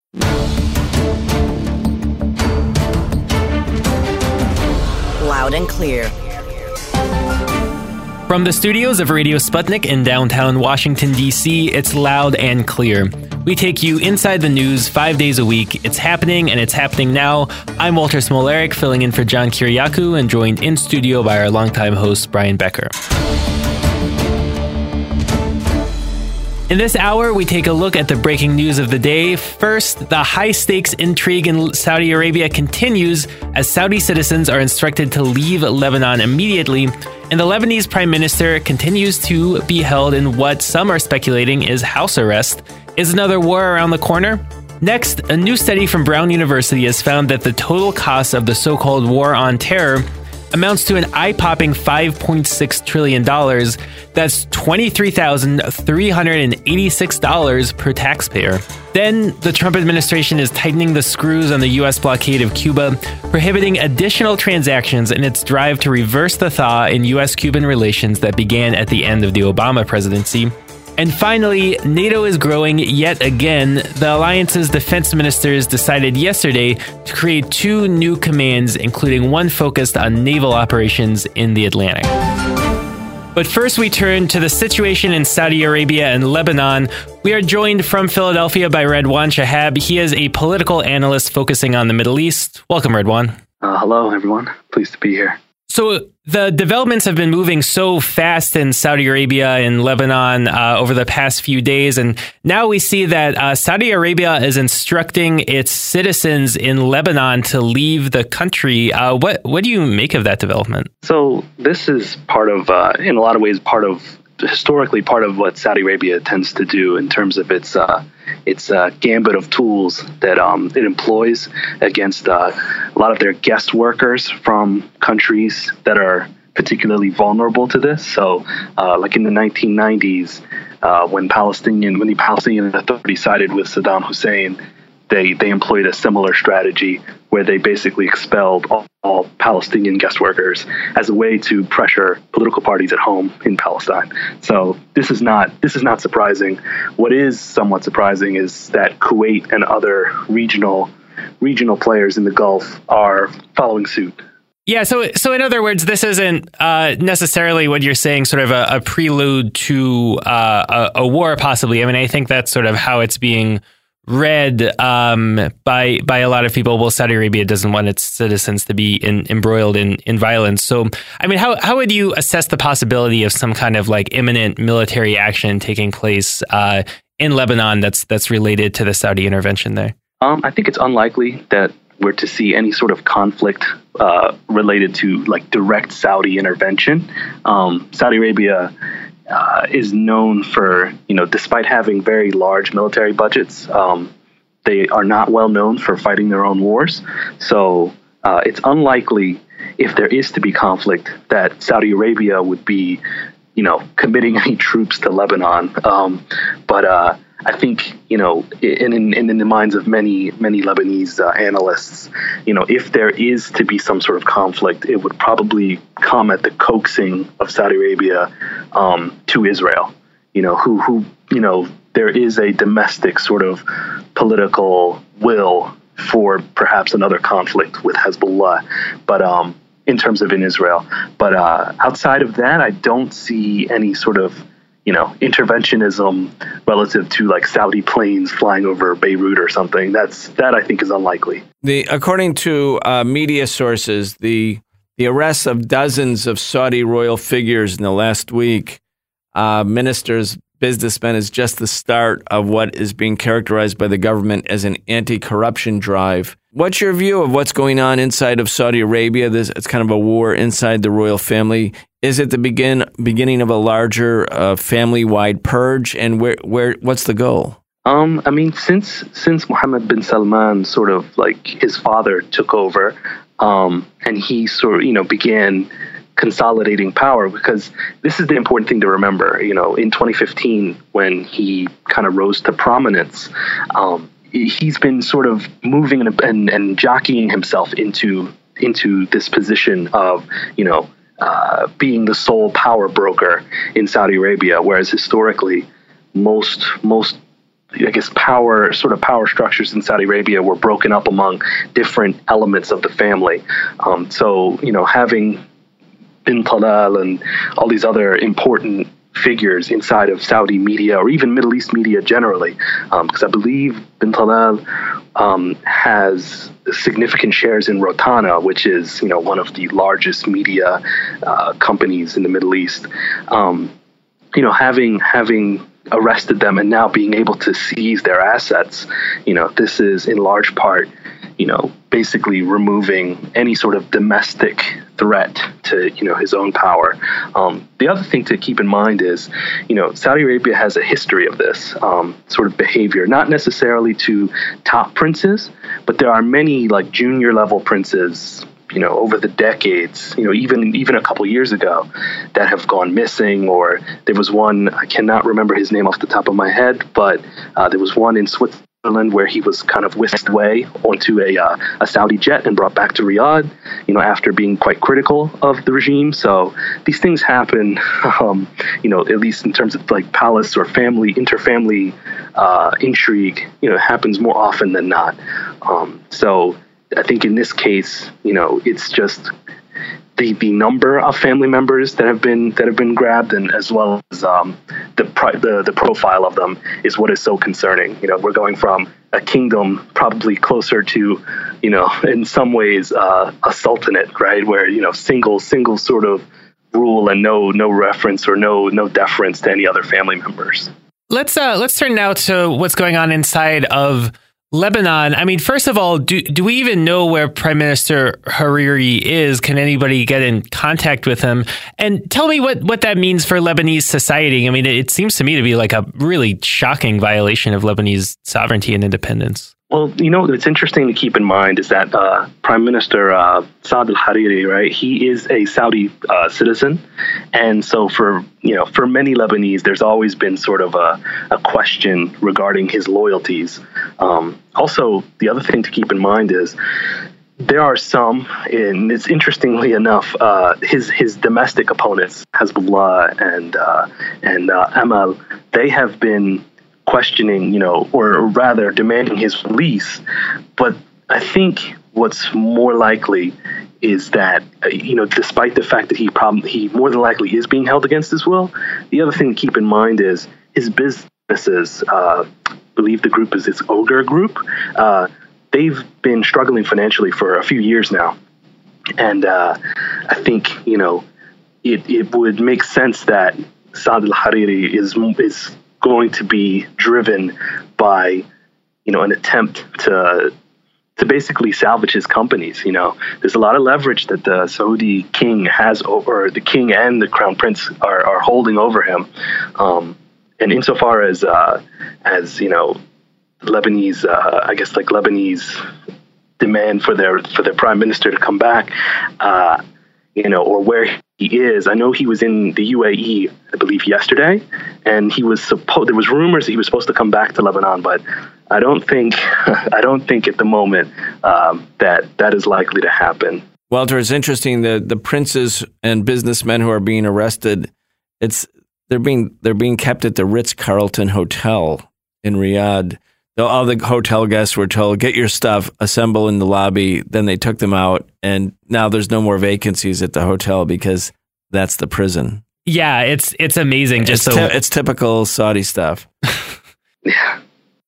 Loud and clear. From the studios of Radio Sputnik in downtown Washington, D.C., it's Loud and Clear. We take you inside the news 5 days a week. It's happening, and it's happening now. I'm Walter Smolarek, filling in for John Kiriakou, and joined in studio by our longtime host, Brian Becker. In this hour, we take a look at the breaking news of the day. First, the high-stakes intrigue in Saudi Arabia continues as Saudi citizens are instructed to leave Lebanon immediately, and the Lebanese prime minister continues to be held in what some are speculating is house arrest. Is another war around the corner? Next, a new study from Brown University has found that the total cost of the so-called war on terror amounts to an eye-popping $5.6 trillion. That's $23,386 per taxpayer. Then, the Trump administration is tightening the screws on the U.S. blockade of Cuba, prohibiting additional transactions in its drive to reverse the thaw in U.S.-Cuban relations that began at the end of the Obama presidency. And finally, NATO is growing yet again. The alliance's defense ministers decided yesterday to create two new commands, including one focused on naval operations in the Atlantic. But first, we turn to the situation in Saudi Arabia and Lebanon. We are joined from Philadelphia by Redwan Shahab. He is a political analyst focusing on the Middle East. Welcome, Redwan. Hello, everyone. Pleased to be here. So the developments have been moving so fast in Saudi Arabia and Lebanon over the past few days. And now we see that Saudi Arabia is instructing its citizens in Lebanon to leave the country. What do you make of that development? So this is part of, in a lot of ways, historically part of what Saudi Arabia tends to do in terms of its gambit of tools that it employs against a lot of their guest workers from countries that are particularly vulnerable to this. So, like in the 1990s, when the Palestinian Authority sided with Saddam Hussein, they employed a similar strategy where they basically expelled all Palestinian guest workers as a way to pressure political parties at home in Palestine. So this is not surprising. What is somewhat surprising is that Kuwait and other regional players in the Gulf are following suit. Yeah, so in other words, this isn't necessarily what you're saying, sort of a prelude to a war, possibly. I mean, I think that's sort of how it's being read by a lot of people. Well, Saudi Arabia doesn't want its citizens to be embroiled in violence. So, I mean, how would you assess the possibility of some kind of like imminent military action taking place in Lebanon that's related to the Saudi intervention there? I think it's unlikely that we're to see any sort of conflict related to like direct Saudi intervention. Saudi Arabia is known for, despite having very large military budgets, they are not well known for fighting their own wars. So it's unlikely, if there is to be conflict, that Saudi Arabia would be, committing any troops to Lebanon. But I think, in the minds of many Lebanese analysts, if there is to be some sort of conflict, it would probably come at the coaxing of Saudi Arabia to Israel, who there is a domestic sort of political will for perhaps another conflict with Hezbollah, but in terms of in Israel. But outside of that, I don't see any sort of interventionism relative to like Saudi planes flying over Beirut or something. That I think is unlikely. According to media sources, the arrests of dozens of Saudi royal figures in the last week, ministers, businessmen, is just the start of what is being characterized by the government as an anti-corruption drive. What's your view of what's going on inside of Saudi Arabia? It's kind of a war inside the royal family. Is it the beginning of a larger family-wide purge? And what's the goal? I mean, since Mohammed bin Salman sort of like his father took over, and he sort of began consolidating power, because this is the important thing to remember. In 2015, when he kind of rose to prominence, he's been sort of moving and jockeying himself into this position of being the sole power broker in Saudi Arabia, whereas historically most I guess, power structures in Saudi Arabia were broken up among different elements of the family. So, having bin Talal and all these other important figures inside of Saudi media, or even Middle East media generally, because I believe bin Talal has significant shares in Rotana, which is, one of the largest media companies in the Middle East. Having arrested them and now being able to seize their assets, this is in large part, basically removing any sort of domestic threat to, his own power. The other thing to keep in mind is, Saudi Arabia has a history of this sort of behavior, not necessarily to top princes, but there are many like junior level princes, over the decades, even a couple years ago, that have gone missing. Or there was one, I cannot remember his name off the top of my head, but there was one in Switzerland where he was kind of whisked away onto a Saudi jet and brought back to Riyadh, after being quite critical of the regime. So these things happen, at least in terms of like palace or interfamily intrigue, happens more often than not. So I think in this case, it's just the number of family members that have been grabbed, and as well as the profile of them is what is so concerning. We're going from a kingdom probably closer to, in some ways, a sultanate, right? Where single sort of rule and no reference or no deference to any other family members. Let's turn now to what's going on inside of Lebanon. I mean, first of all, do we even know where Prime Minister Hariri is? Can anybody get in contact with him? And tell me what that means for Lebanese society. I mean, it seems to me to be like a really shocking violation of Lebanese sovereignty and independence. Well, what's interesting to keep in mind is that Prime Minister Saad al-Hariri, right, he is a Saudi citizen. And so for many Lebanese, there's always been sort of a question regarding his loyalties. Also, the other thing to keep in mind is there are some, and it's interestingly enough, his domestic opponents, Hezbollah and Amal, they have been questioning, or rather demanding his release. But I think what's more likely is that, despite the fact that he more than likely is being held against his will, the other thing to keep in mind is his businesses, I believe the group is his Ogre Group, they've been struggling financially for a few years now. And I think, it would make sense that Saad al-Hariri is going to be driven by, an attempt to basically salvage his companies. There's a lot of leverage that the Saudi king has over the king, and the crown prince are holding over him. And insofar as Lebanese, Lebanese demand for their prime minister to come back, or where he is. I know he was in the UAE, I believe, yesterday, and there was rumors that he was supposed to come back to Lebanon, but I don't think at the moment that is likely to happen. Walter, it's interesting that the princes and businessmen who are being arrested, they're being kept at the Ritz-Carlton Hotel in Riyadh. All the hotel guests were told, get your stuff, assemble in the lobby. Then they took them out, and now there's no more vacancies at the hotel because that's the prison. Yeah, it's amazing. It's typical Saudi stuff. Yeah.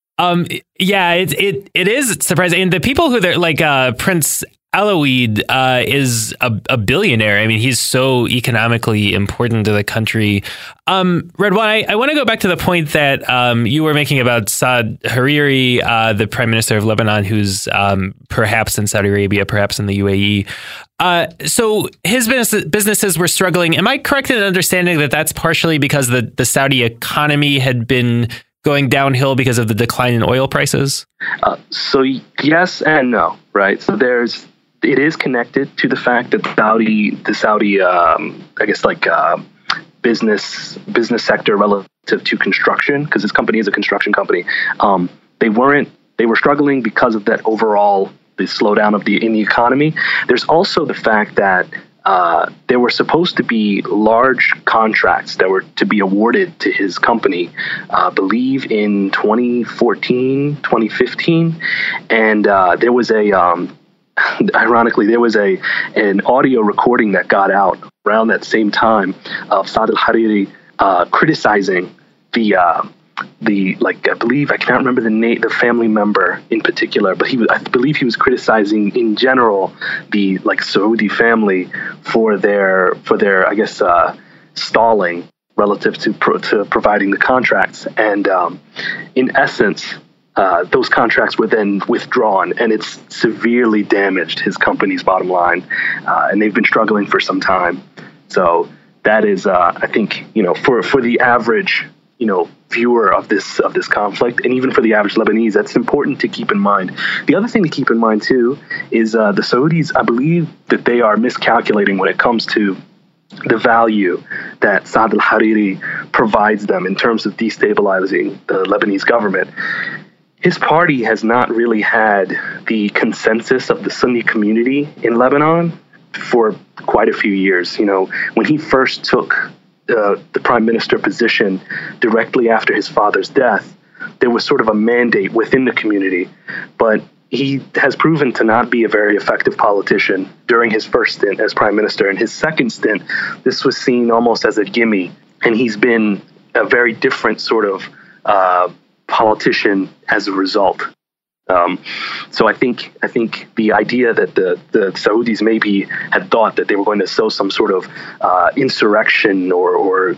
It is surprising. And the people who they're like, Prince Alawid is a billionaire. I mean, he's so economically important to the country. Redwan, I want to go back to the point that you were making about Saad Hariri, the prime minister of Lebanon, who's perhaps in Saudi Arabia, perhaps in the UAE. So his businesses were struggling. Am I correct in understanding that that's partially because the Saudi economy had been going downhill because of the decline in oil prices? So yes and no, right? So it is connected to the fact that the Saudi, business sector relative to construction, because this company is a construction company. They were struggling because of that overall the slowdown in the economy. There's also the fact that there were supposed to be large contracts that were to be awarded to his company, I believe in 2014, 2015. And there was ironically, there was an audio recording that got out around that same time of Saad al-Hariri criticizing I believe, I cannot remember the family member in particular, but I believe he was criticizing in general the Saudi family for their I guess stalling relative to providing the contracts, and in essence those contracts were then withdrawn, and it's severely damaged his company's bottom line, and they've been struggling for some time. So that is I think for the average viewer of this conflict, and even for the average Lebanese, that's important to keep in mind. The other thing to keep in mind too is the Saudis, I believe that they are miscalculating when it comes to the value that Saad al-Hariri provides them in terms of destabilizing the Lebanese government. His party has not really had the consensus of the Sunni community in Lebanon for quite a few years. When he first took the prime minister position directly after his father's death, there was sort of a mandate within the community, but he has proven to not be a very effective politician during his first stint as prime minister. In his second stint, this was seen almost as a gimme, and he's been a very different sort of politician as a result. So I think the idea that the Saudis maybe had thought that they were going to sow some sort of insurrection or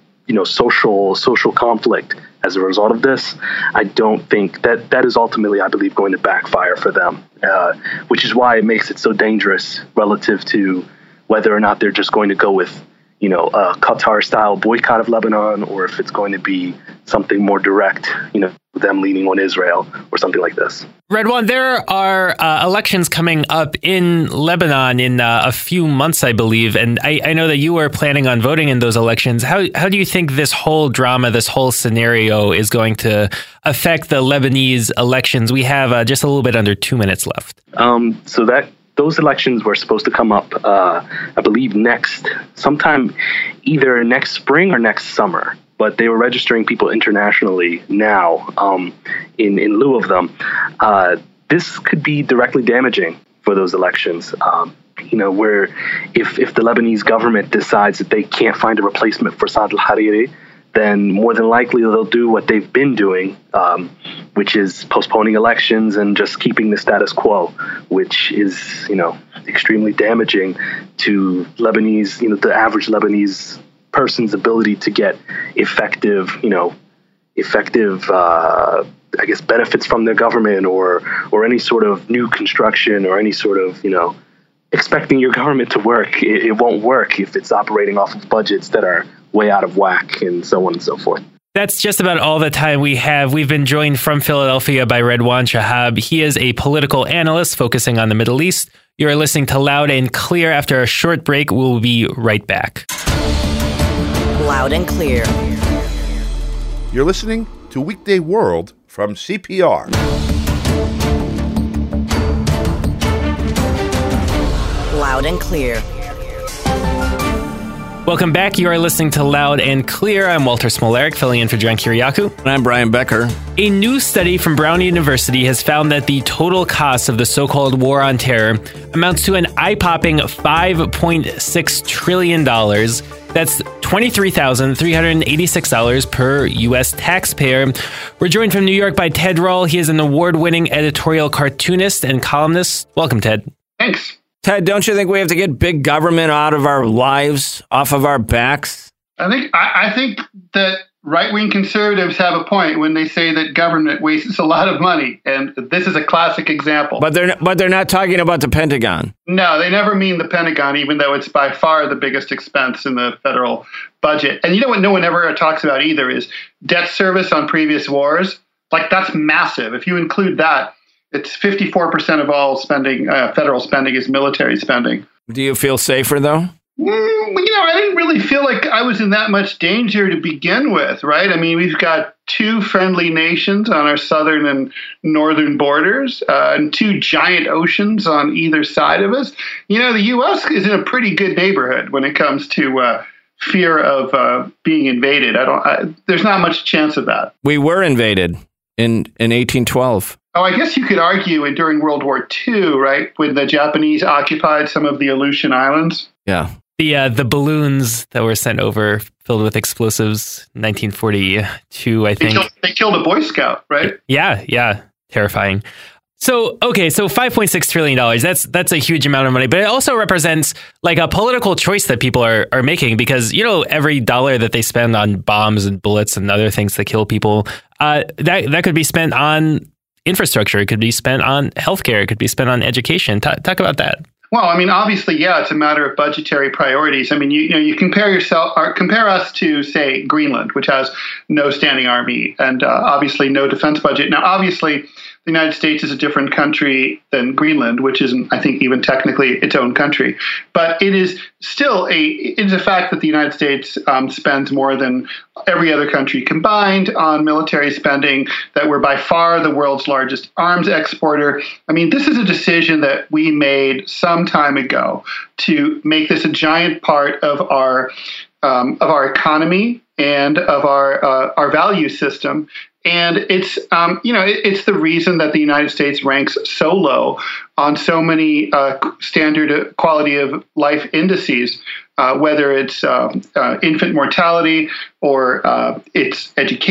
social conflict as a result of this, I don't think that is ultimately, I believe, going to backfire for them, which is why it makes it so dangerous relative to whether or not they're just going to go with a Qatar-style boycott of Lebanon, or if it's going to be something more direct, them leaning on Israel or something like this. Redwan, there are elections coming up in Lebanon in a few months, I believe, and I know that you were planning on voting in those elections. How do you think this whole drama, this whole scenario is going to affect the Lebanese elections? We have just a little bit under 2 minutes left. Those elections were supposed to come up, I believe, sometime either next spring or next summer. But they were registering people internationally now in lieu of them. This could be directly damaging for those elections. Where if the Lebanese government decides that they can't find a replacement for Saad al-Hariri, then more than likely they'll do what they've been doing, which is postponing elections and just keeping the status quo, which is, extremely damaging to Lebanese, the average Lebanese person's ability to get effective, I guess, benefits from their government or any sort of new construction or any sort of, expecting your government to work. It won't work if it's operating off of budgets that are way out of whack and so on and so forth. That's just about all the time we have. We've been joined from Philadelphia by Redwan Shahab. He is a political analyst focusing on the Middle East. You're listening to Loud and Clear. After a short break, we'll be right back. Loud and Clear. You're listening to Weekday World from CPR. Loud and Clear. Welcome back. You are listening to Loud and Clear. I'm Walter Smolarek, filling in for John Kiriakou. And I'm Brian Becker. A new study from Brown University has found that the total cost of the so-called war on terror amounts to an eye-popping $5.6 trillion. That's $23,386 per U.S. taxpayer. We're joined from New York by Ted Rall. He is an award-winning editorial cartoonist and columnist. Welcome, Ted. Thanks. Ted, don't you think we have to get big government out of our lives, off of our backs? I think that right-wing conservatives have a point when they say that government wastes a lot of money, and this is a classic example. But they're not talking about the Pentagon. No, they never mean the Pentagon, even though it's by far the biggest expense in the federal budget. And you know what no one ever talks about either is debt service on previous wars. That's massive. If you include that, it's 54% of all spending, federal spending is military spending. Do you feel safer, though? I didn't really feel like I was in that much danger to begin with, right? I mean, we've got two friendly nations on our southern and northern borders, and two giant oceans on either side of us. The U.S. is in a pretty good neighborhood when it comes to fear of being invaded. There's not much chance of that. We were invaded in 1812. Oh, I guess you could argue during World War II, right, when the Japanese occupied some of the Aleutian Islands. Yeah. The balloons that were sent over filled with explosives, 1942, I think. They killed a Boy Scout, right? Yeah. Terrifying. So $5.6 trillion, that's a huge amount of money, but it also represents like a political choice that people are making because, every dollar that they spend on bombs and bullets and other things that kill people, that could be spent on infrastructure. It could be spent on healthcare. It could be spent on education. Talk about that. Well, obviously, yeah, it's a matter of budgetary priorities. You compare us to, say, Greenland, which has no standing army and obviously no defense budget. Now, obviously, the United States is a different country than Greenland, which isn't, I think, even technically its own country. But it is still a fact that the United States spends more than every other country combined on military spending, that we're by far the world's largest arms exporter. This is a decision that we made some time ago to make this a giant part of our economy and of our value system. And it's it's the reason that the United States ranks so low on so many standard quality of life indices, whether it's infant mortality or it's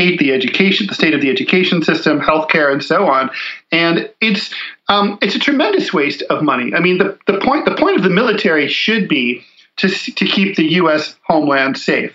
the state of the education system, healthcare, and so on. And it's a tremendous waste of money. The point of the military should be to keep the U.S. homeland safe.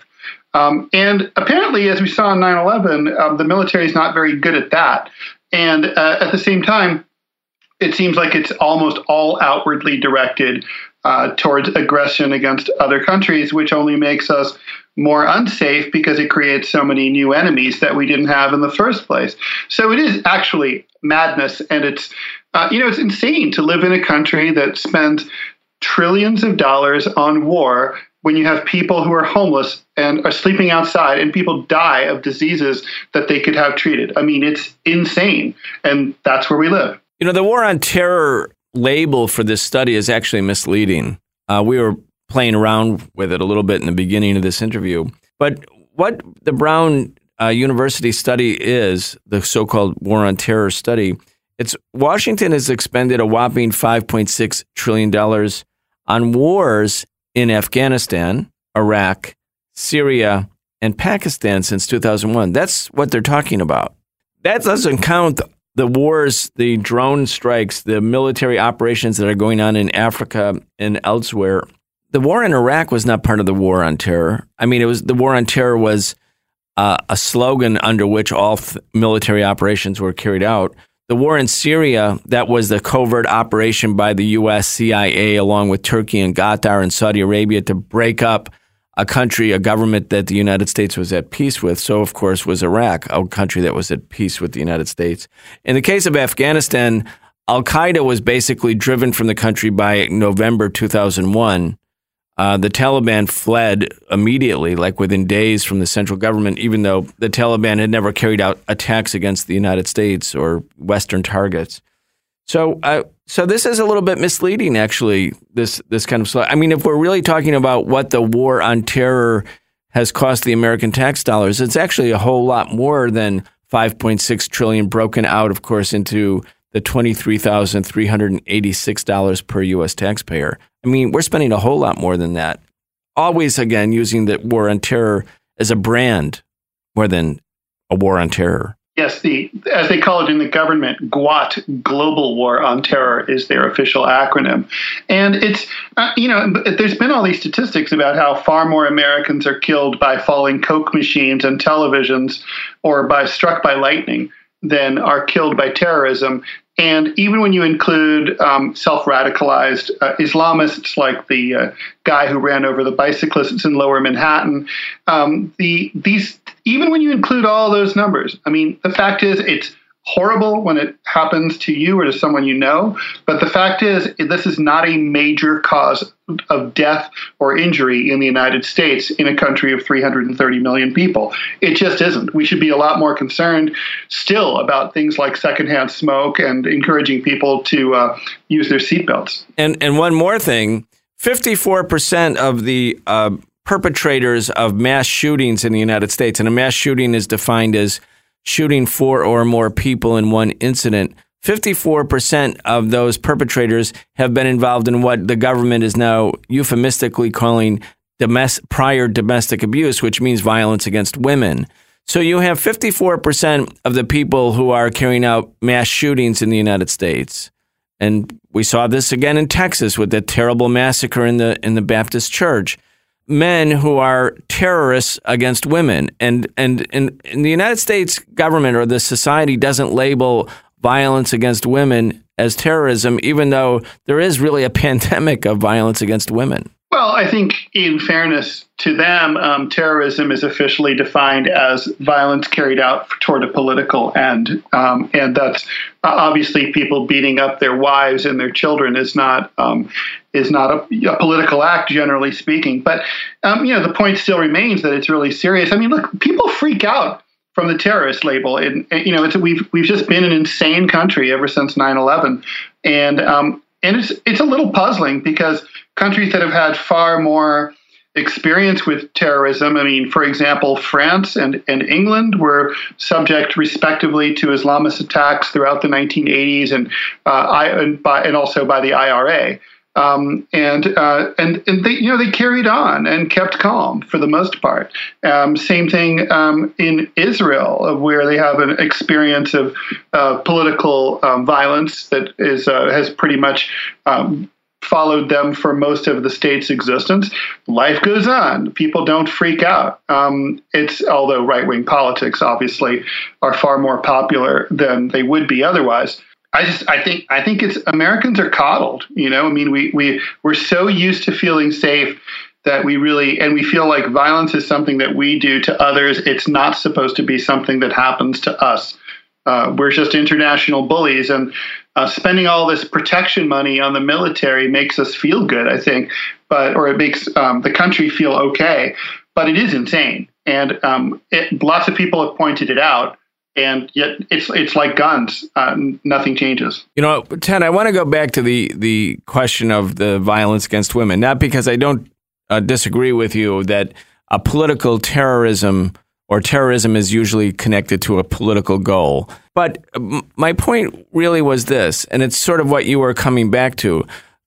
And apparently, as we saw in 9/11, the military is not very good at that. And at the same time, it seems like it's almost all outwardly directed towards aggression against other countries, which only makes us more unsafe because it creates so many new enemies that we didn't have in the first place. So it is actually madness. And it's insane to live in a country that spends trillions of dollars on war when you have people who are homeless and are sleeping outside and people die of diseases that they could have treated. It's insane. And that's where we live. The war on terror label for this study is actually misleading. We were playing around with it a little bit in the beginning of this interview. But what the Brown University study is, the so-called war on terror study, it's Washington has expended a whopping $5.6 trillion on wars in Afghanistan, Iraq, Syria, and Pakistan since 2001. That's what they're talking about. That doesn't count the wars, the drone strikes, the military operations that are going on in Africa and elsewhere. The war in Iraq was not part of the war on terror. The war on terror was a slogan under which all military operations were carried out. The war in Syria, that was the covert operation by the U.S. CIA along with Turkey and Qatar and Saudi Arabia to break up a country, a government that the United States was at peace with. So, of course, was Iraq, a country that was at peace with the United States. In the case of Afghanistan, Al-Qaeda was basically driven from the country by November 2001. The Taliban fled immediately, like within days from the central government, even though the Taliban had never carried out attacks against the United States or Western targets. So this is a little bit misleading, actually, this kind of slide. If we're really talking about what the war on terror has cost the American tax dollars, it's actually a whole lot more than $5.6 trillion broken out, of course, into the $23,386 per U.S. taxpayer. We're spending a whole lot more than that. Always, again, using the war on terror as a brand more than a war on terror. Yes, as they call it in the government, GWOT, Global War on Terror, is their official acronym. And it's, there's been all these statistics about how far more Americans are killed by falling Coke machines and televisions or struck by lightning than are killed by terrorism. And even when you include self-radicalized Islamists like the guy who ran over the bicyclists in Lower Manhattan, even when you include all those numbers, the fact is it's horrible when it happens to you or to someone you know. But the fact is, this is not a major cause of death or injury in the United States in a country of 330 million people. It just isn't. We should be a lot more concerned still about things like secondhand smoke and encouraging people to use their seatbelts. And one more thing, 54% of the perpetrators of mass shootings in the United States, and a mass shooting is defined as shooting 4 or more people in one incident, 54% of those perpetrators have been involved in what the government is now euphemistically calling prior domestic abuse, which means violence against women. So you have 54% of the people who are carrying out mass shootings in the United States. And we saw this again in Texas with that terrible massacre in the Baptist church. Men who are terrorists against women. And in the United States government or the society doesn't label violence against women as terrorism, even though there is really a pandemic of violence against women. Well, I think in fairness to them, terrorism is officially defined as violence carried out toward a political end. And that's obviously people beating up their wives and their children is not a political act, generally speaking. But, the point still remains that it's really serious. I mean, look, people freak out from the terrorist label. And we've just been an insane country ever since 9/11. And it's a little puzzling because countries that have had far more experience with terrorism, I mean, for example, France and England were subject respectively to Islamist attacks throughout the 1980s and also by the IRA. And they carried on and kept calm for the most part. Same thing in Israel, where they have an experience of political violence that has pretty much followed them for most of the state's existence. Life goes on. People don't freak out. Although right-wing politics obviously are far more popular than they would be otherwise. I think it's Americans are coddled. I mean, we're so used to feeling safe that we feel like violence is something that we do to others. It's not supposed to be something that happens to us. We're just international bullies, and spending all this protection money on the military makes us feel good, I think, or it makes the country feel okay. But it is insane, and lots of people have pointed it out. And yet it's like guns. Nothing changes. Ted, I want to go back to the question of the violence against women, not because I don't disagree with you that a political terrorism or terrorism is usually connected to a political goal. But my point really was this, and it's sort of what you were coming back to.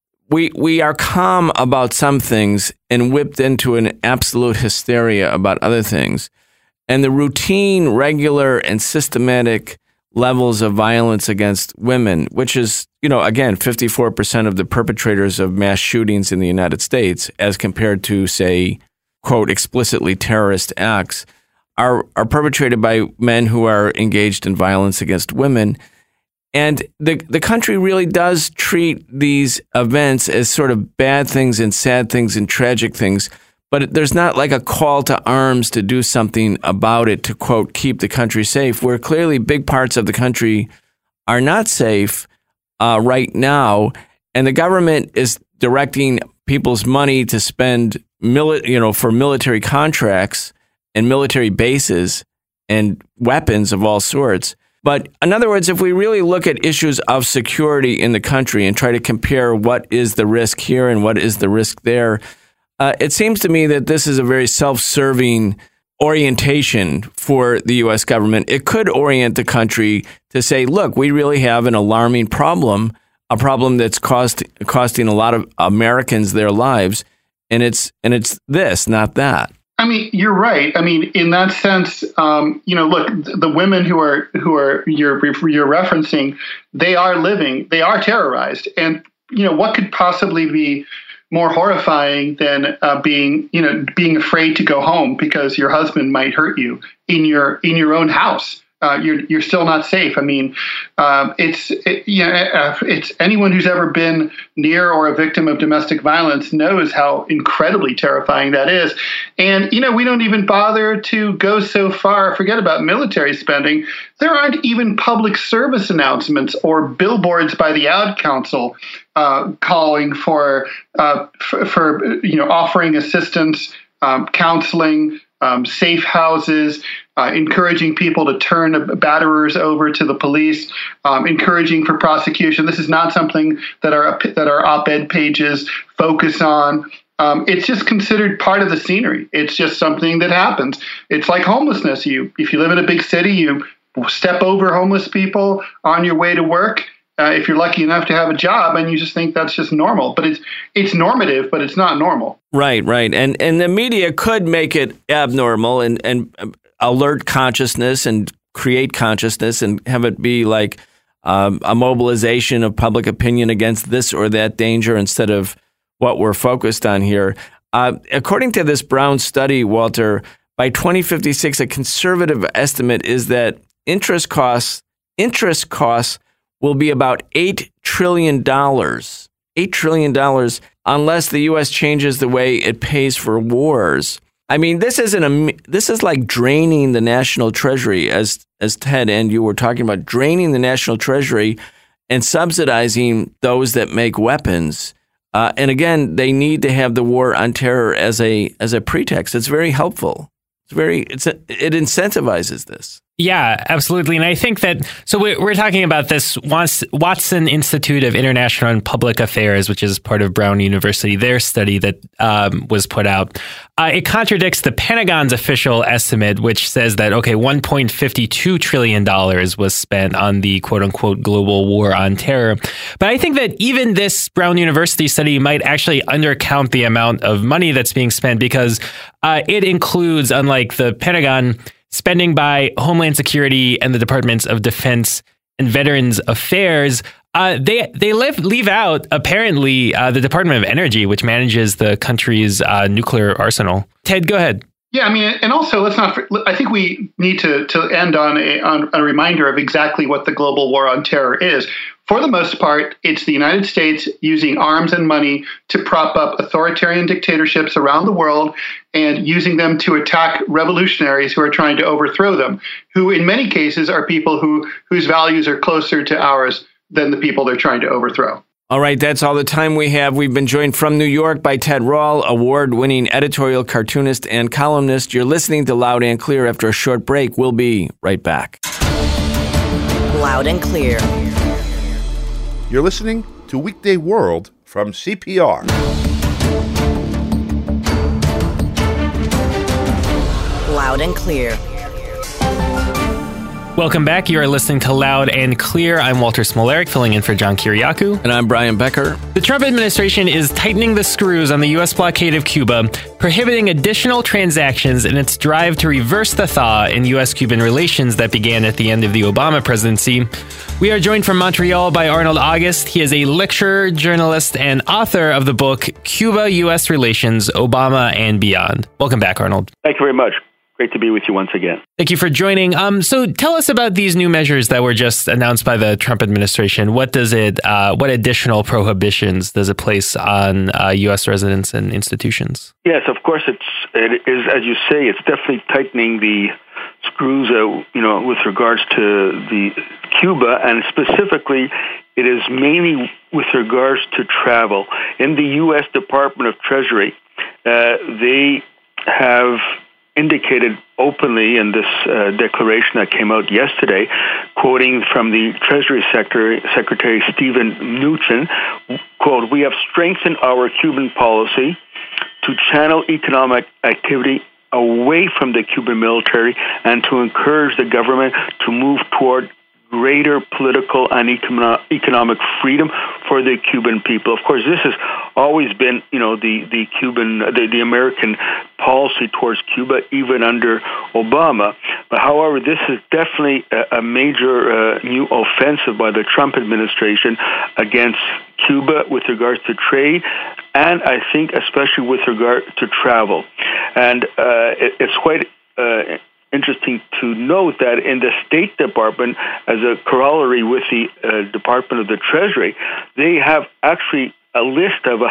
We are calm about some things and whipped into an absolute hysteria about other things. And the routine, regular, and systematic levels of violence against women, which is, again, 54% of the perpetrators of mass shootings in the United States, as compared to, say, quote, explicitly terrorist acts, are perpetrated by men who are engaged in violence against women. And the country really does treat these events as sort of bad things and sad things and tragic things. But there's not like a call to arms to do something about it to, quote, keep the country safe, where clearly big parts of the country are not safe right now. And the government is directing people's money to spend for military contracts and military bases and weapons of all sorts. But in other words, if we really look at issues of security in the country and try to compare what is the risk here and what is the risk there, it seems to me that this is a very self-serving orientation for the U.S. government. It could orient the country to say, look, we really have an alarming problem, a problem that's costing a lot of Americans their lives, and it's this, not that. I mean, you're right. I mean, in that sense, look, the women who are you're referencing, they are terrorized, and what could possibly be more horrifying than being afraid to go home because your husband might hurt you in your own house. you're still not safe. I mean, it's anyone who's ever been near or a victim of domestic violence knows how incredibly terrifying that is. And, we don't even bother to go so far. Forget about military spending. There aren't even public service announcements or billboards by the Ad Council calling for offering assistance, counseling, safe houses, encouraging people to turn batterers over to the police, encouraging for prosecution. This is not something that our op-ed pages focus on. It's just considered part of the scenery. It's just something that happens. It's like homelessness. If you live in a big city, you step over homeless people on your way to work. If you're lucky enough to have a job, and you just think that's just normal, but it's normative, but it's not normal. Right. And the media could make it abnormal and alert consciousness and create consciousness and have it be like a mobilization of public opinion against this or that danger instead of what we're focused on here. According to this Brown study, Walter, by 2056, a conservative estimate is that interest costs will be about $8 trillion. $8 trillion unless the U.S. changes the way it pays for wars. I mean, this is like draining the national treasury, as Ted and you were talking about, draining the national treasury and subsidizing those that make weapons. And again, they need to have the war on terror as a pretext. It's very helpful. It incentivizes this. Yeah, absolutely. And I think that, so we're talking about this Watson Institute of International and Public Affairs, which is part of Brown University, their study that was put out. It contradicts the Pentagon's official estimate, which says that, $1.52 trillion was spent on the quote unquote global war on terror. But I think that even this Brown University study might actually undercount the amount of money that's being spent because it includes, unlike the Pentagon, spending by Homeland Security and the Departments of Defense and Veterans Affairs. They leave out, apparently, the Department of Energy, which manages the country's nuclear arsenal. Ted, go ahead. Yeah, I mean, and also I think we need to end on a reminder of exactly what the global war on terror is. For the most part, it's the United States using arms and money to prop up authoritarian dictatorships around the world and using them to attack revolutionaries who are trying to overthrow them, who in many cases are people whose values are closer to ours than the people they're trying to overthrow. All right, that's all the time we have. We've been joined from New York by Ted Rall, award-winning editorial cartoonist and columnist. You're listening to Loud and Clear. After a short break, we'll be right back. Loud and Clear. You're listening to Weekday World from CPR. Loud and Clear. Welcome back. You are listening to Loud and Clear. I'm Walter Smolarek, filling in for John Kiriakou. And I'm Brian Becker. The Trump administration is tightening the screws on the U.S. blockade of Cuba, prohibiting additional transactions in its drive to reverse the thaw in U.S.-Cuban relations that began at the end of the Obama presidency. We are joined from Montreal by Arnold August. He is a lecturer, journalist, and author of the book Cuba-U.S. Relations, Obama and Beyond. Welcome back, Arnold. Thank you very much. Great to be with you once again. Thank you for joining. So tell us about these new measures that were just announced by the Trump administration. What additional prohibitions does it place on U.S. residents and institutions? Yes, of course, it is, as you say, it's definitely tightening the screws, with regards to the Cuba, and specifically, it is mainly with regards to travel. In the U.S. Department of Treasury, they have indicated openly in this declaration that came out yesterday, quoting from the Treasury Secretary Steven Mnuchin, quote, "We have strengthened our Cuban policy to channel economic activity away from the Cuban military and to encourage the government to move toward greater political and economic freedom for the Cuban people." Of course, this has always been, the Cuban, the American policy towards Cuba, even under Obama. But however, this is definitely a major new offensive by the Trump administration against Cuba with regards to trade, and I think especially with regard to travel. And it's quite interesting to note that in the State Department, as a corollary with the Department of the Treasury, they have actually a list of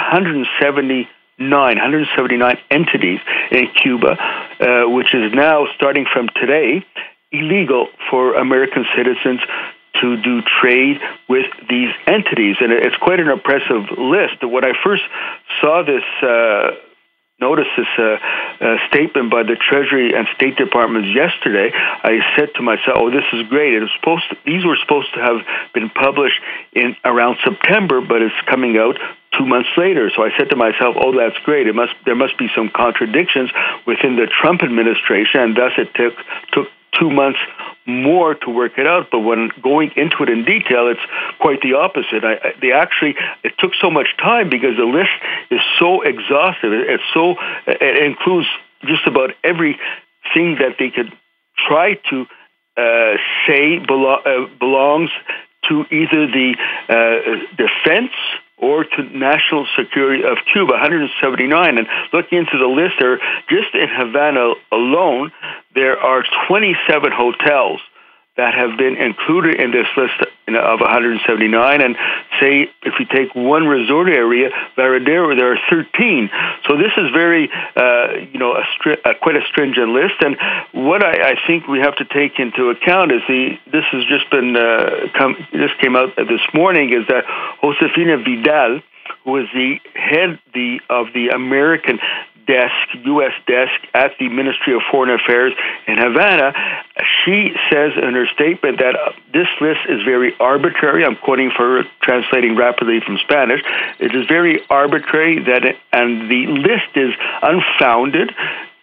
179 entities in Cuba, which is now, starting from today, illegal for American citizens to do trade with these entities. And it's quite an impressive list. When I first saw this noticed this statement by the Treasury and State Departments yesterday, I said to myself, "Oh, this is great! These were supposed to have been published in around September, but it's coming out 2 months later." So I said to myself, "Oh, that's great! There must be some contradictions within the Trump administration, and thus it took 2 months more to work it out." But when going into it in detail, it's quite the opposite. It took so much time because the list is so exhaustive. It includes just about everything that they could try to say belongs to either the defense or to national security of Cuba, 179. And looking into the list, just in Havana alone, there are 27 hotels that have been included in this list of 179. And say, if you take one resort area, Varadero, there are 13. So this is very, quite a stringent list. And what I think we have to take into account is this has just been this came out this morning, is that Josefina Vidal, who is the head of the American U.S. desk at the Ministry of Foreign Affairs in Havana, she says in her statement that this list is very arbitrary. I'm quoting for her, translating rapidly from Spanish. It is very arbitrary, and the list is unfounded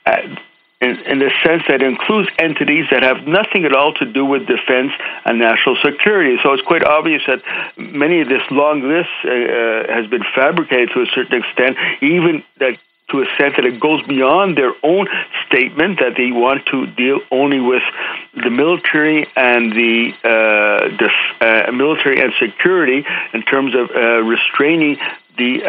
in the sense that it includes entities that have nothing at all to do with defense and national security. So it's quite obvious that many of this long list has been fabricated to a certain extent, even that to a sense that it goes beyond their own statement that they want to deal only with the military and the military and security in terms of restraining the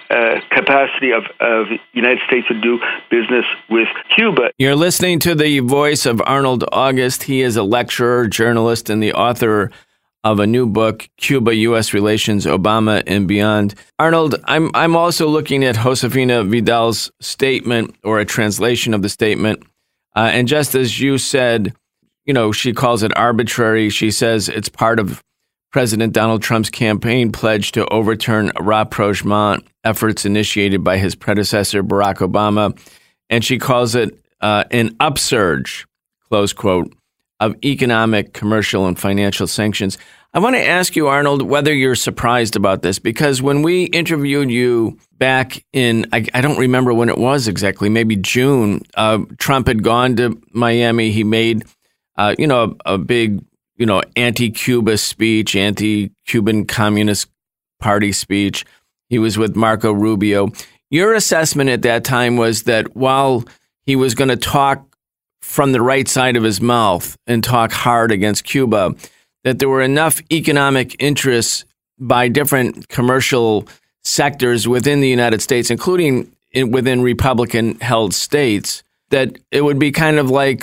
capacity of the United States to do business with Cuba. You're listening to the voice of Arnold August. He is a lecturer, journalist, and the author of a new book, Cuba, U.S. Relations, Obama and Beyond. Arnold, I'm also looking at Josefina Vidal's statement, or a translation of the statement. And just as you said, she calls it arbitrary. She says it's part of President Donald Trump's campaign pledge to overturn rapprochement efforts initiated by his predecessor, Barack Obama. And she calls it an upsurge, close quote, of economic, commercial, and financial sanctions. I want to ask you, Arnold, whether you're surprised about this, because when we interviewed you back in, I don't remember when it was exactly, maybe June, Trump had gone to Miami. He made, a big, anti-Cuba speech, anti-Cuban Communist Party speech. He was with Marco Rubio. Your assessment at that time was that while he was going to talk from the right side of his mouth and talk hard against Cuba, that there were enough economic interests by different commercial sectors within the United States, including within Republican-held states, that it would be kind of like,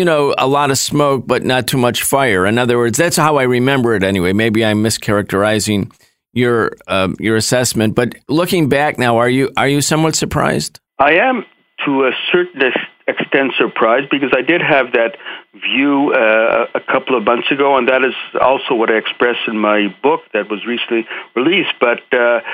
a lot of smoke, but not too much fire. In other words, that's how I remember it anyway. Maybe I'm mischaracterizing your assessment. But looking back now, are you somewhat surprised? I am, to a certain extent, surprised, because I did have that view a couple of months ago, and that is also what I expressed in my book that was recently released. But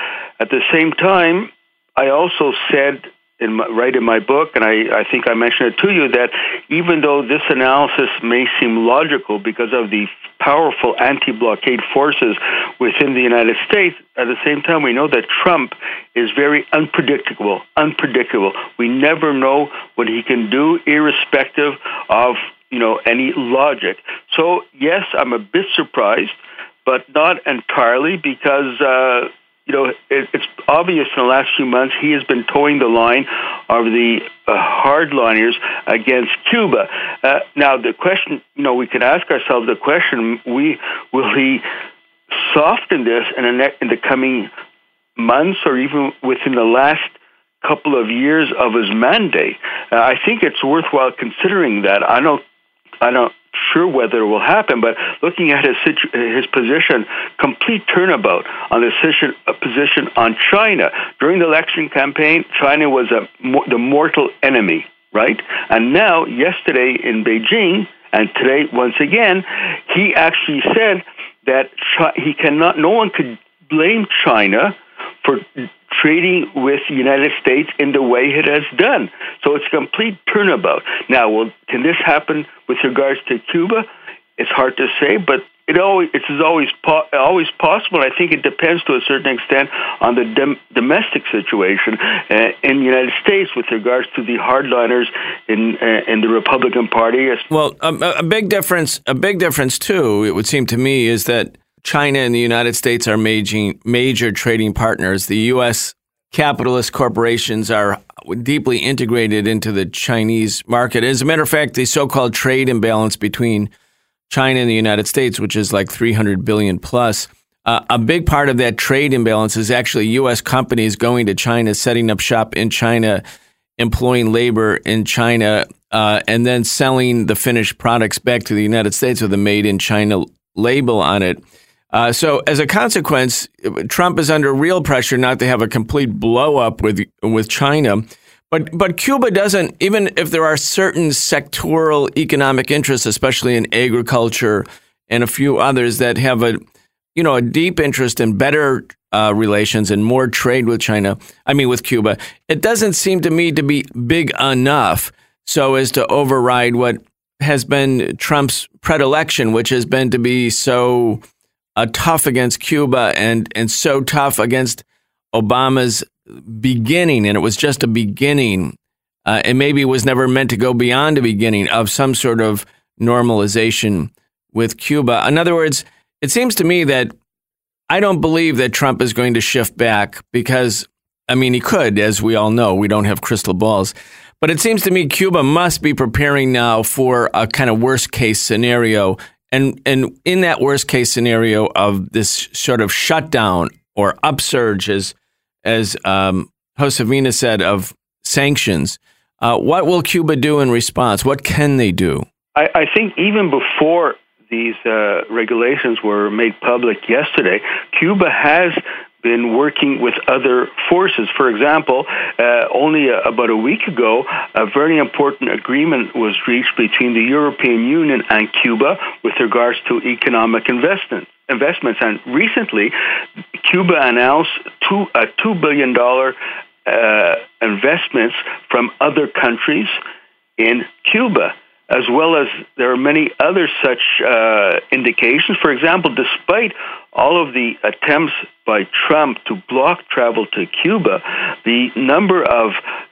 at the same time, I also said in my book, and I think I mentioned it to you, that even though this analysis may seem logical because of the powerful anti-blockade forces within the United States, at the same time we know that Trump is very unpredictable. We never know what he can do, irrespective of any logic. So yes, I'm a bit surprised, but not entirely, because it's obvious in the last few months he has been towing the line of the hardliners against Cuba. Now, the question, we could ask ourselves the question: will he soften this in the coming months, or even within the last couple of years of his mandate? I think it's worthwhile considering that. I don't I don't sure whether it will happen, but looking at his position, complete turnabout on the position on China. During the election campaign, China was the mortal enemy, right? And now, yesterday in Beijing, and today once again, he actually said that no one could blame China for trading with the United States in the way it has done. So it's a complete turnabout. Now, can this happen with regards to Cuba? It's hard to say, but it's always possible. I think it depends to a certain extent on the domestic situation in the United States with regards to the hardliners in the Republican Party. Well, a big difference too, it would seem to me, is that China and the United States are major trading partners. The U.S. capitalist corporations are deeply integrated into the Chinese market. As a matter of fact, the so-called trade imbalance between China and the United States, which is like $300 billion plus, a big part of that trade imbalance is actually U.S. companies going to China, setting up shop in China, employing labor in China, and then selling the finished products back to the United States with a Made in China label on it. So as a consequence, Trump is under real pressure not to have a complete blow up with China. But Cuba doesn't, even if there are certain sectoral economic interests, especially in agriculture and a few others that have a deep interest in better relations and more trade with Cuba, it doesn't seem to me to be big enough so as to override what has been Trump's predilection, which has been to be so tough against Cuba and so tough against Obama's beginning, and it was just a beginning, and maybe it was never meant to go beyond a beginning of some sort of normalization with Cuba. In other words, it seems to me that I don't believe that Trump is going to shift back because, he could, as we all know, we don't have crystal balls. But it seems to me Cuba must be preparing now for a kind of worst case scenario. And in that worst case scenario of this sort of shutdown or upsurge, as Josefina said, of sanctions, what will Cuba do in response? What can they do? I think even before these regulations were made public yesterday, Cuba has been working with other forces. For example, only about a week ago, a very important agreement was reached between the European Union and Cuba with regards to economic investments. And recently, Cuba announced $2 billion investments from other countries in Cuba, as well as there are many other such indications. For example, despite all of the attempts by Trump to block travel to Cuba, the number of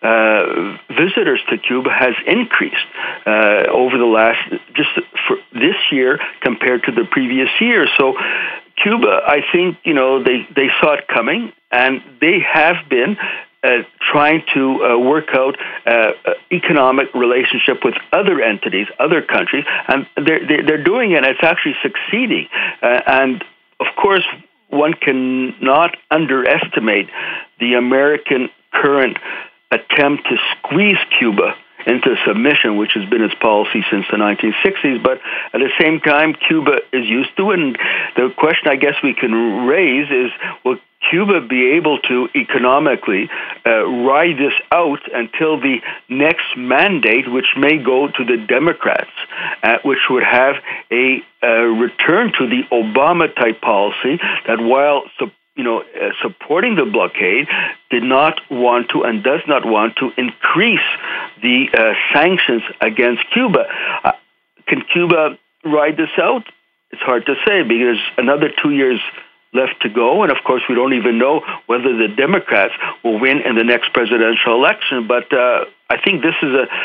visitors to Cuba has increased over the last, just for this year compared to the previous year. So Cuba, I think, they saw it coming, and they have been trying to work out economic relationship with other entities, other countries, and they're doing it, and it's actually succeeding. And of course, one cannot underestimate the American current attempt to squeeze Cuba into submission, which has been its policy since the 1960s. But at the same time, Cuba is used to it. And the question I guess we can raise is, will Cuba be able to economically ride this out until the next mandate, which may go to the Democrats, which would have a return to the Obama-type policy that, while supporting the blockade, did not want to and does not want to increase the sanctions against Cuba. Can Cuba ride this out? It's hard to say because another 2 years left to go, and of course we don't even know whether the Democrats will win in the next presidential election. But I think this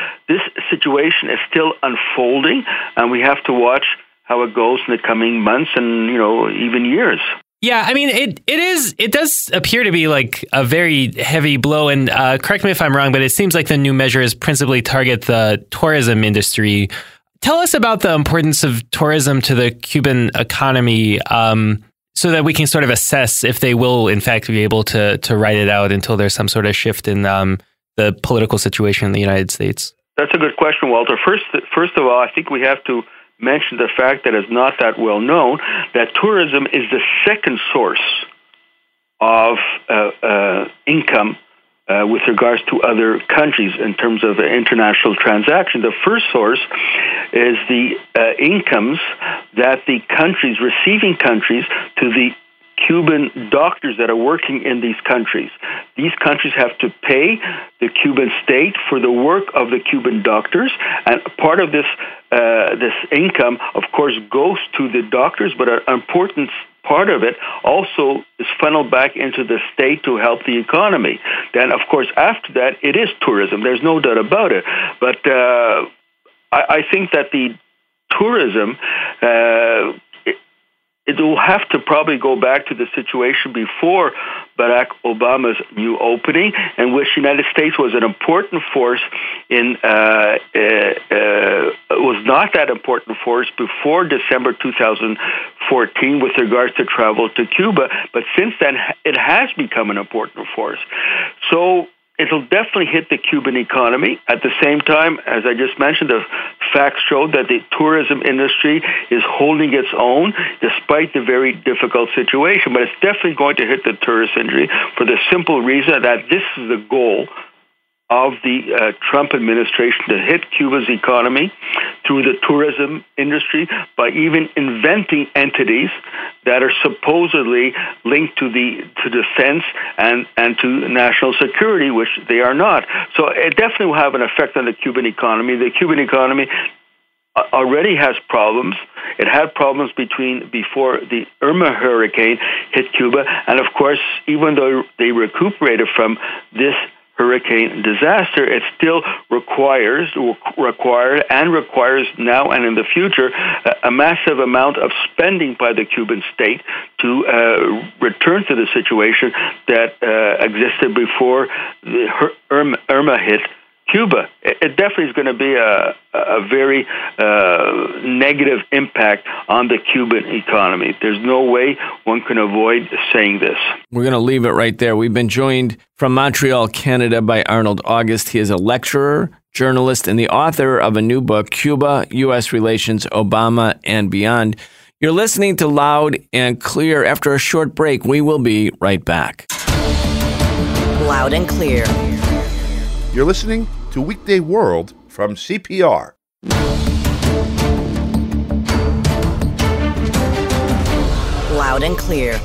situation is still unfolding, and we have to watch how it goes in the coming months and even years. Yeah, it does appear to be like a very heavy blow, and correct me if I'm wrong, but it seems like the new measures principally target the tourism industry. Tell us about the importance of tourism to the Cuban economy, so that we can sort of assess if they will, in fact, be able to ride it out until there's some sort of shift in the political situation in the United States. That's a good question, Walter. First of all, I think we have to mention the fact that it's not that well known that tourism is the second source of income with regards to other countries in terms of international transaction. The first source is the incomes that the receiving countries to the Cuban doctors that are working in these countries. These countries have to pay the Cuban state for the work of the Cuban doctors, and part of this income, of course, goes to the doctors, but an important part of it also is funneled back into the state to help the economy. Then, of course, after that, it is tourism. There's no doubt about it. But I think that the tourism it will have to probably go back to the situation before Barack Obama's new opening, in which the United States was an important force was not that important force before December 2014 with regards to travel to Cuba, but since then it has become an important force. So it'll definitely hit the Cuban economy. At the same time, as I just mentioned, the facts show that the tourism industry is holding its own despite the very difficult situation. But it's definitely going to hit the tourist industry for the simple reason that this is the goal of the Trump administration, to hit Cuba's economy through the tourism industry by even inventing entities that are supposedly linked to defense and to national security, which they are not. So it definitely will have an effect on the Cuban economy. The Cuban economy already has problems. It had problems before the Irma hurricane hit Cuba, and of course, even though they recuperated from this hurricane disaster, it still requires now and in the future a massive amount of spending by the Cuban state to return to the situation that existed before the Irma hit Cuba. It definitely is going to be a very negative impact on the Cuban economy. There's no way one can avoid saying this. We're going to leave it right there. We've been joined from Montreal, Canada by Arnold August. He is a lecturer, journalist, and the author of a new book, Cuba, U.S. Relations, Obama, and Beyond. You're listening to Loud and Clear. After a short break, we will be right back. Loud and Clear. You're listening to Weekday World from CPR. Loud and Clear.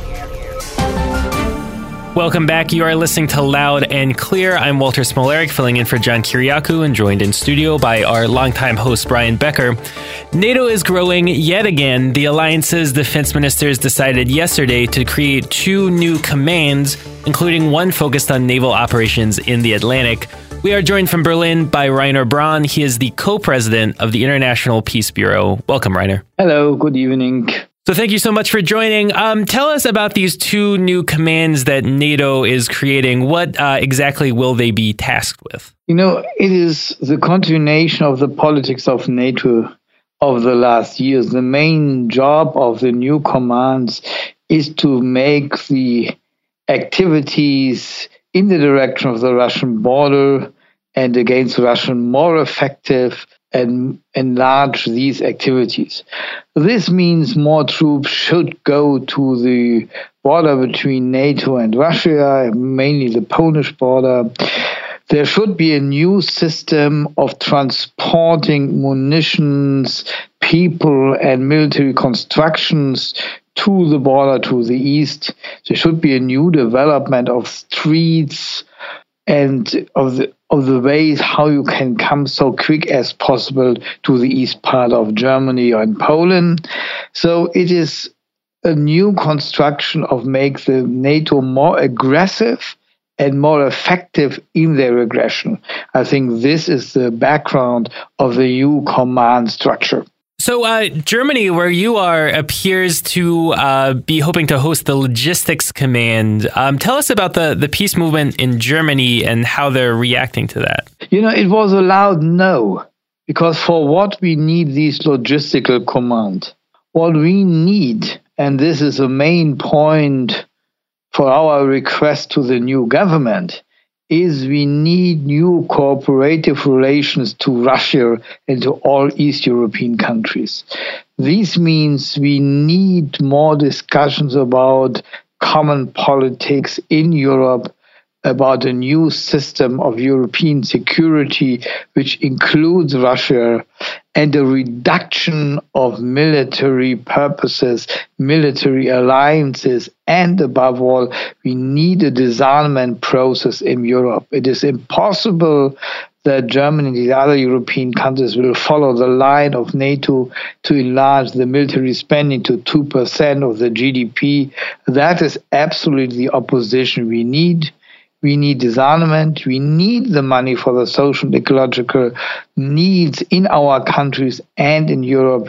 Welcome back. You are listening to Loud and Clear. I'm Walter Smolarek, filling in for John Kiriakou, and joined in studio by our longtime host, Brian Becker. NATO is growing yet again. The alliance's defense ministers decided yesterday to create 2 new commands, including one focused on naval operations in the Atlantic. We are joined from Berlin by Rainer Braun. He is the co-president of the International Peace Bureau. Welcome, Rainer. Hello, good evening. So thank you so much for joining. Tell us about these 2 new commands that NATO is creating. What exactly will they be tasked with? It is the continuation of the politics of NATO of the last years. The main job of the new commands is to make the activities in the direction of the Russian border and against Russia more effective and enlarge these activities. This means more troops should go to the border between NATO and Russia, mainly the Polish border. There should be a new system of transporting munitions, people, and military constructions to the border to the east. There should be a new development of streets and of the ways how you can come so quick as possible to the east part of Germany and Poland. So it is a new construction of make the NATO more aggressive and more effective in their aggression. I think this is the background of the new command structure. So Germany, where you are, appears to be hoping to host the Logistics Command. Tell us about the peace movement in Germany and how they're reacting to that. It was a loud no, because for what we need these logistical command? What we need, and this is a main point for our request to the new government, is we need new cooperative relations to Russia and to all East European countries. This means we need more discussions about common politics in Europe, about a new system of European security, which includes Russia, and a reduction of military purposes, military alliances, and above all, we need a disarmament process in Europe. It is impossible that Germany and the other European countries will follow the line of NATO to enlarge the military spending to 2% of the GDP. That is absolutely the opposition we need. We need disarmament. We need the money for the social and ecological needs in our countries and in Europe.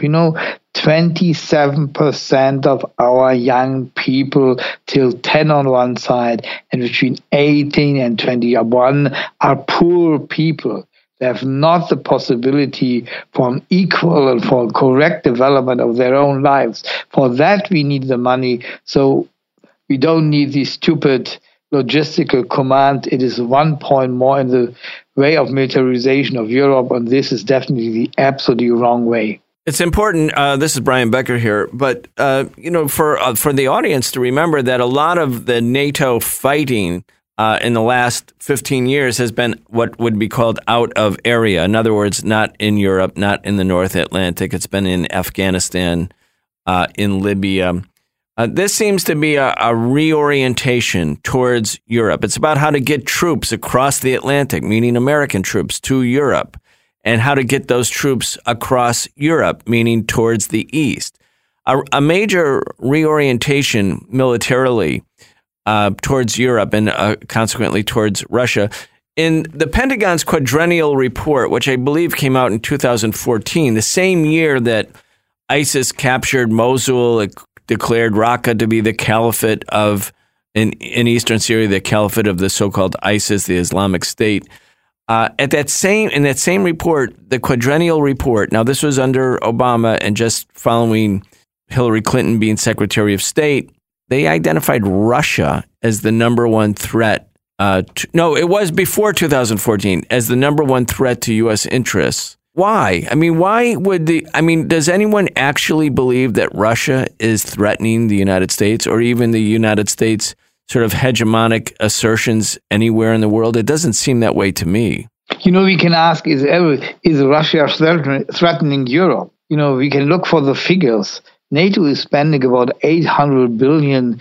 27% of our young people till 10 on one side and between 18 and 21 are poor people. They have not the possibility for an equal and for correct development of their own lives. For that, we need the money. So we don't need these stupid logistical command. It is 1 point more in the way of militarization of Europe, and this is definitely the absolutely wrong way. It's important. This is Brian Becker here, but for the audience to remember that a lot of the NATO fighting in the last 15 years has been what would be called out of area. In other words, not in Europe, not in the North Atlantic. It's been in Afghanistan, in Libya. This seems to be a reorientation towards Europe. It's about how to get troops across the Atlantic, meaning American troops, to Europe, and how to get those troops across Europe, meaning towards the East. A major reorientation militarily towards Europe and consequently towards Russia. In the Pentagon's quadrennial report, which I believe came out in 2014, the same year that ISIS captured Mosul, it declared Raqqa to be the caliphate in eastern Syria, the caliphate of the so-called ISIS, the Islamic State. In that same report, the quadrennial report, now this was under Obama and just following Hillary Clinton being Secretary of State, they identified Russia as the number one threat. It was before 2014 as the number one threat to U.S. interests. Why? Does anyone actually believe that Russia is threatening the United States or even the United States sort of hegemonic assertions anywhere in the world? It doesn't seem that way to me. We can ask, is Russia threatening Europe? We can look for the figures. NATO is spending about $800 billion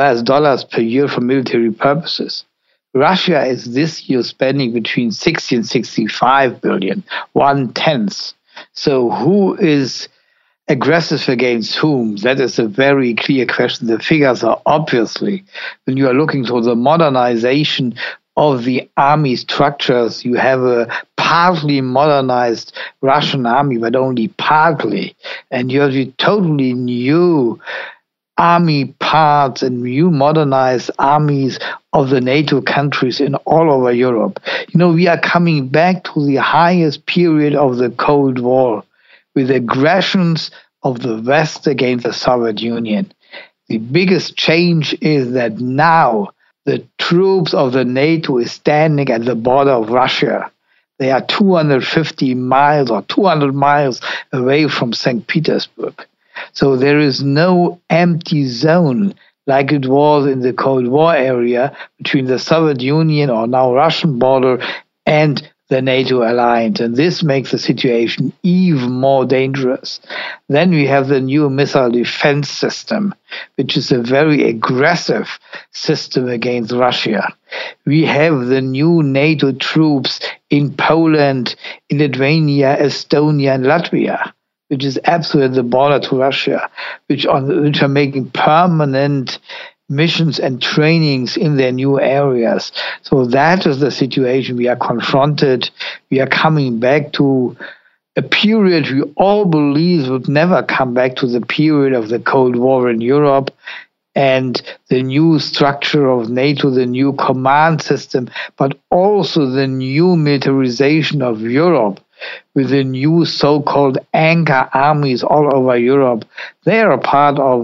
per year for military purposes. Russia is this year spending between 60 and 65 billion, 1/10. So who is aggressive against whom? That is a very clear question. The figures are obviously, when you are looking for the modernization of the army structures, you have a partly modernized Russian army, but only partly. And you have a totally new army parts and new modernized armies of the NATO countries in all over Europe. We are coming back to the highest period of the Cold War with aggressions of the West against the Soviet Union. The biggest change is that now the troops of the NATO is standing at the border of Russia. They are 250 miles or 200 miles away from St. Petersburg. So there is no empty zone like it was in the Cold War area between the Soviet Union or now Russian border and the NATO alliance. And this makes the situation even more dangerous. Then we have the new missile defense system, which is a very aggressive system against Russia. We have the new NATO troops in Poland, in Lithuania, Estonia, and Latvia, which is absolutely at the border to Russia, which are making permanent missions and trainings in their new areas. So that is the situation we are confronted. We are coming back to a period we all believe would never come back to the period of the Cold War in Europe, and the new structure of NATO, the new command system, but also the new militarization of Europe with the new so-called anchor armies all over Europe. They are a part of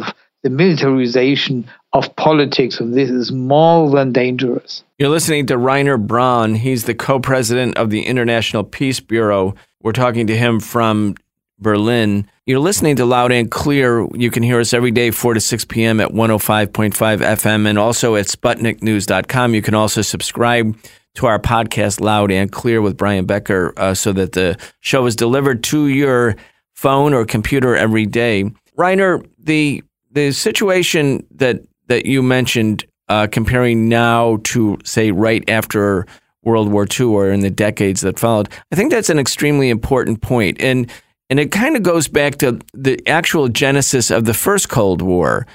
the militarization of politics, and this is more than dangerous. You're listening to Rainer Braun. He's the co-president of the International Peace Bureau. We're talking to him from Berlin. You're listening to Loud and Clear. You can hear us every day, 4 to 6 p.m. at 105.5 FM and also at SputnikNews.com. You can also subscribe to our podcast, Loud and Clear with Brian Becker, so that the show is delivered to your phone or computer every day. Rainer, the situation that you mentioned, comparing now to, say, right after World War II or in the decades that followed, I think that's an extremely important point. And it kind of goes back to the actual genesis of the first Cold War.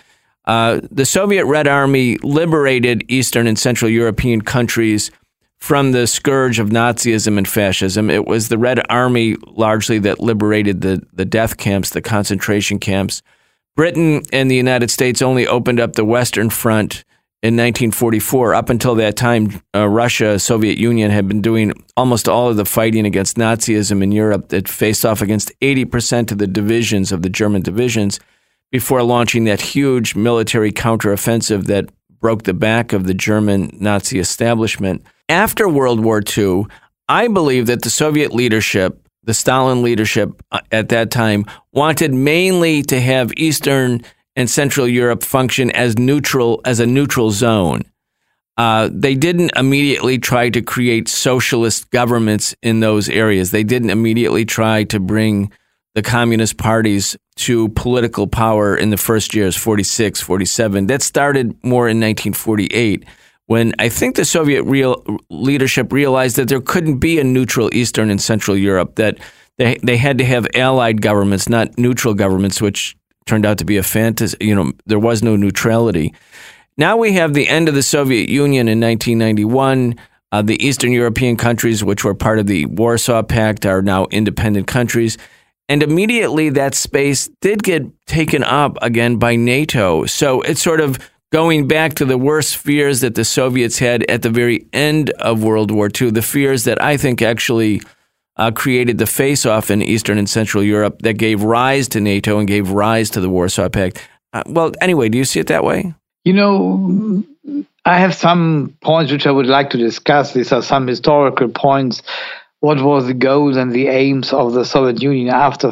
The Soviet Red Army liberated Eastern and Central European countries from the scourge of Nazism and fascism. It was the Red Army largely that liberated the death camps, the concentration camps. Britain and the United States only opened up the Western Front in 1944. Up until that time, Russia, Soviet Union, had been doing almost all of the fighting against Nazism in Europe. It faced off against 80% of the divisions, of the German divisions, before launching that huge military counteroffensive that broke the back of the German Nazi establishment. After World War II, I believe that the Soviet leadership, the Stalin leadership at that time, wanted mainly to have Eastern and Central Europe function as a neutral zone. They didn't immediately try to create socialist governments in those areas. They didn't immediately try to bring the communist parties to political power in the first years, 46, 47. That started more in 1948. When I think the Soviet leadership realized that there couldn't be a neutral Eastern and Central Europe, that they had to have allied governments, not neutral governments, which turned out to be a fantasy. There was no neutrality. Now we have the end of the Soviet Union in 1991. The Eastern European countries, which were part of the Warsaw Pact, are now independent countries. And immediately that space did get taken up again by NATO. So it's sort of going back to the worst fears that the Soviets had at the very end of World War II, the fears that I think actually created the face-off in Eastern and Central Europe that gave rise to NATO and gave rise to the Warsaw Pact. Well, anyway, do you see it that way? I have some points which I would like to discuss. These are some historical points. What was the goals and the aims of the Soviet Union after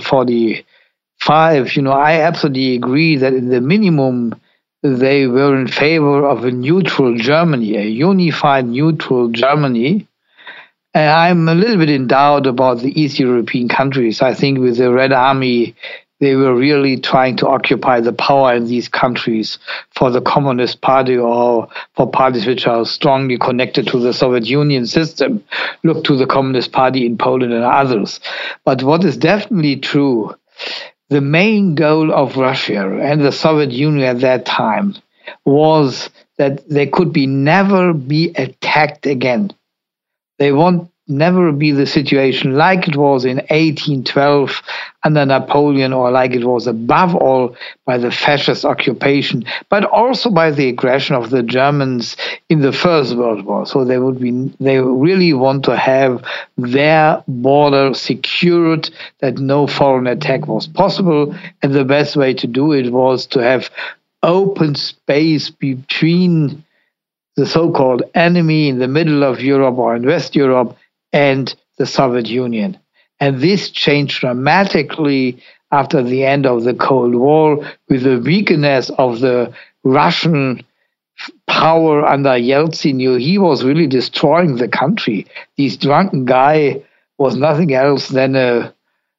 1945? I absolutely agree that in the minimum, they were in favor of a neutral Germany, a unified neutral Germany. And I'm a little bit in doubt about the East European countries. I think with the Red Army, they were really trying to occupy the power in these countries for the Communist Party or for parties which are strongly connected to the Soviet Union system. Look to the Communist Party in Poland and others. But what is definitely true, the main goal of Russia and the Soviet Union at that time was that they could never be attacked again. They won't never be the situation like it was in 1812 under Napoleon, or like it was above all by the fascist occupation, but also by the aggression of the Germans in the First World War. So they really want to have their border secured, that no foreign attack was possible, and the best way to do it was to have open space between the so-called enemy in the middle of Europe or in West Europe and the Soviet Union. And this changed dramatically after the end of the Cold War, with the weakness of the Russian power under Yeltsin. He was really destroying the country. This drunken guy was nothing else than a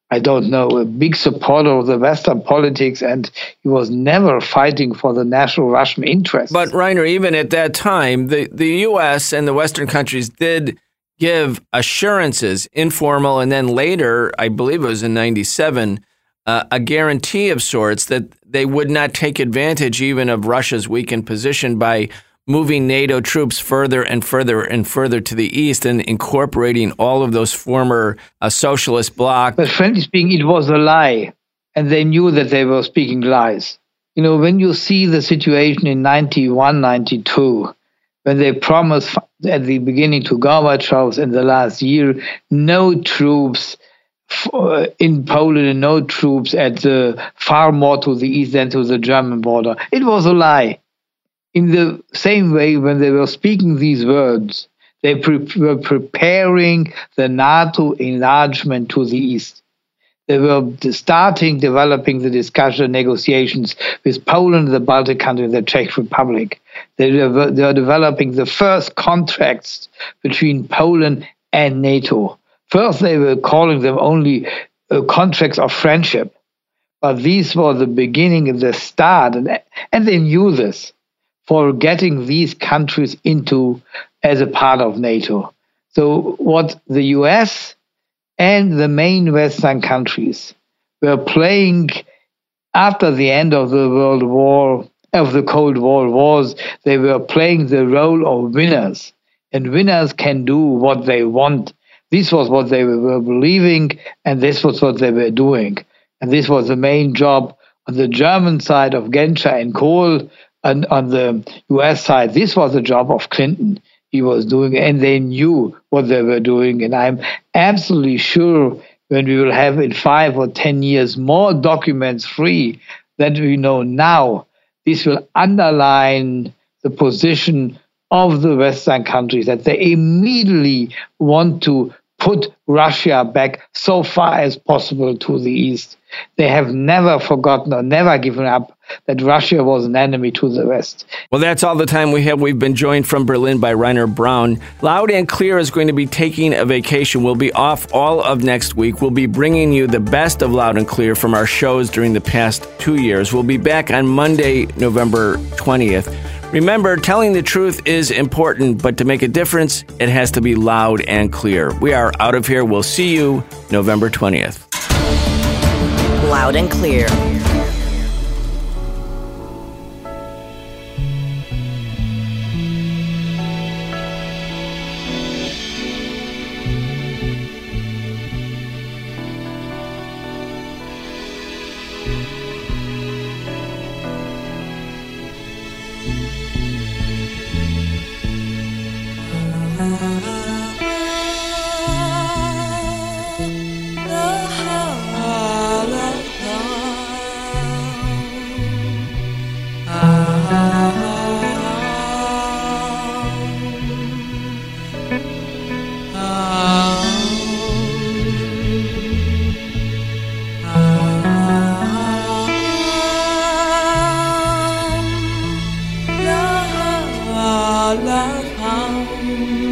big supporter of the Western politics, and he was never fighting for the national Russian interests. But Rainer, even at that time, the U.S. and the Western countries did give assurances, informal, and then later, I believe it was in 1997, a guarantee of sorts that they would not take advantage even of Russia's weakened position by moving NATO troops further and further and further to the east and incorporating all of those former socialist blocs. But frankly speaking, it was a lie, and they knew that they were speaking lies. When you see the situation in 91, 92, when they promised at the beginning to Gorbachev in the last year, no troops in Poland and no troops at the far more to the east than to the German border. It was a lie. In the same way, when they were speaking these words, they were preparing the NATO enlargement to the east. They were developing the discussion, negotiations with Poland, the Baltic countries, the Czech Republic. They were developing the first contracts between Poland and NATO. First, they were calling them only contracts of friendship. But these were the beginning and the start, and they knew this, for getting these countries into as a part of NATO. So what the US and the main Western countries were playing after the end of the World War, of the Cold War wars, they were playing the role of winners. And winners can do what they want. This was what they were believing, and this was what they were doing. And this was the main job on the German side of Genscher and Kohl, and on the US side, this was the job of Clinton. He was doing, and they knew what they were doing. And I'm absolutely sure when we will have in 5 or 10 years more documents free than we know now, this will underline the position of the Western countries, that they immediately want to put Russia back so far as possible to the east. They have never forgotten or never given up that Russia was an enemy to the West. Well, that's all the time we have. We've been joined from Berlin by Rainer Braun. Loud and Clear is going to be taking a vacation. We'll be off all of next week. We'll be bringing you the best of Loud and Clear from our shows during the past 2 years. We'll be back on Monday, November 20th. Remember, telling the truth is important, but to make a difference, it has to be loud and clear. We are out of here. We'll see you November 20th. Loud and Clear. love.